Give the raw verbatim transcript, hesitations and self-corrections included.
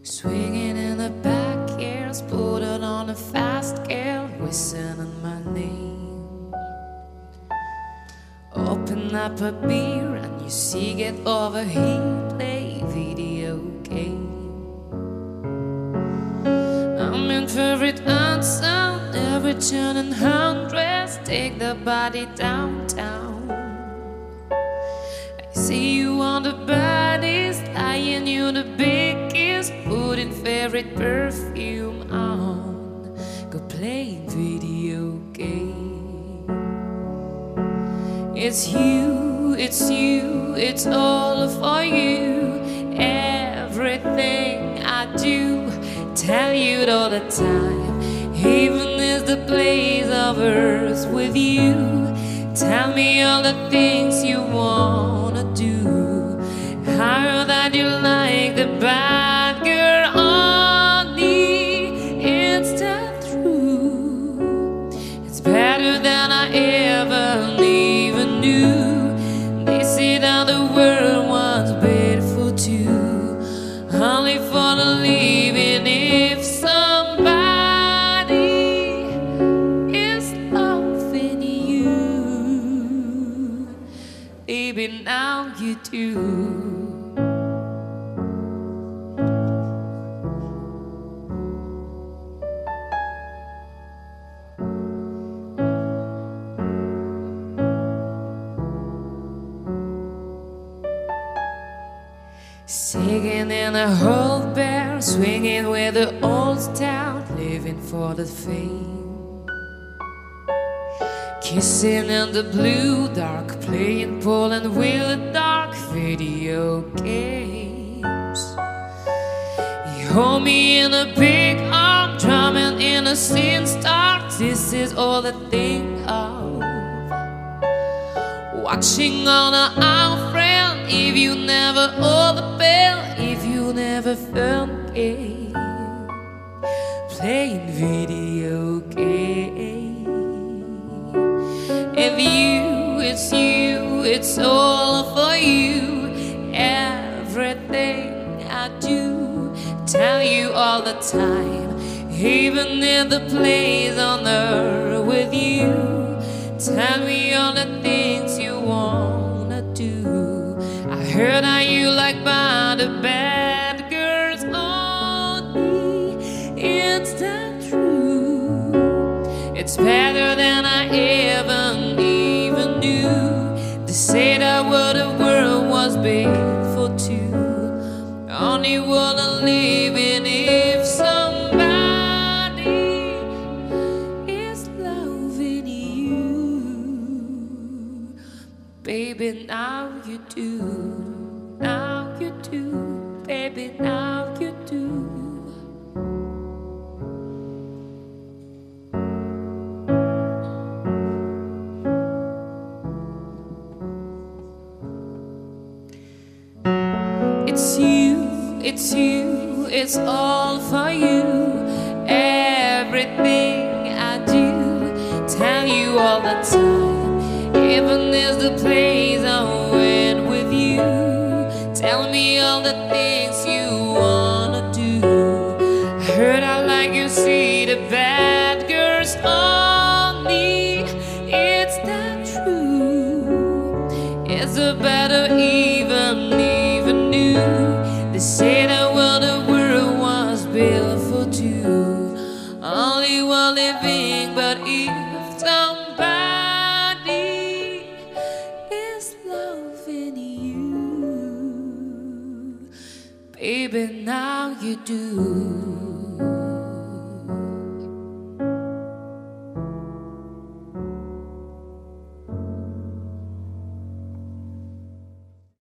Swinging in the back years, put it on a fast gear, whistling my name. Open up a beer and you see get over here, play video game. I'm in favorite answer, every turn and hundreds, take the body downtown. I see you on the bodies, lying you the biggest, putting favorite perfume on, go playing video game. It's you, it's you, it's all for you. Everything I do, tell you it all the time. Heaven is the place of earth with you. Tell me all the things you wanna do. I heard that you like the bad girl on me. It's the truth. It's better than I ever even knew. They say that the world was beautiful too, only for the living. If somebody is loving you, baby, now you do. Singing in a old bear, swinging with the old town, living for the fame. Kissing in the blue dark, playing pool and with the dark video games. You hold me in a big arm, drumming in a scene start. This is all I think of, watching on our friend. If you never hold the bell, if you never forget, playing video game. If you, it's you, it's all for you. Everything I do, tell you all the time. Even in the place on earth with you, tell me all the things you wanna do. I heard that you like by the bad girls only. It's the truth. It's better than I ever even knew. They say that what the world was beautiful too, only wanna live in. If somebody is loving you, baby, now you do. Now you do, baby, now you do. It's you, it's you, it's all for you. Everything I do, tell you all the time. Heaven is the place I went with you. Tell me all the things you wanna do. I heard I like you see the bad girls only. It's the truth. It's a better even, even new. They say that well the world was beautiful too, only one living. But if somebody is loving you, baby, now you do.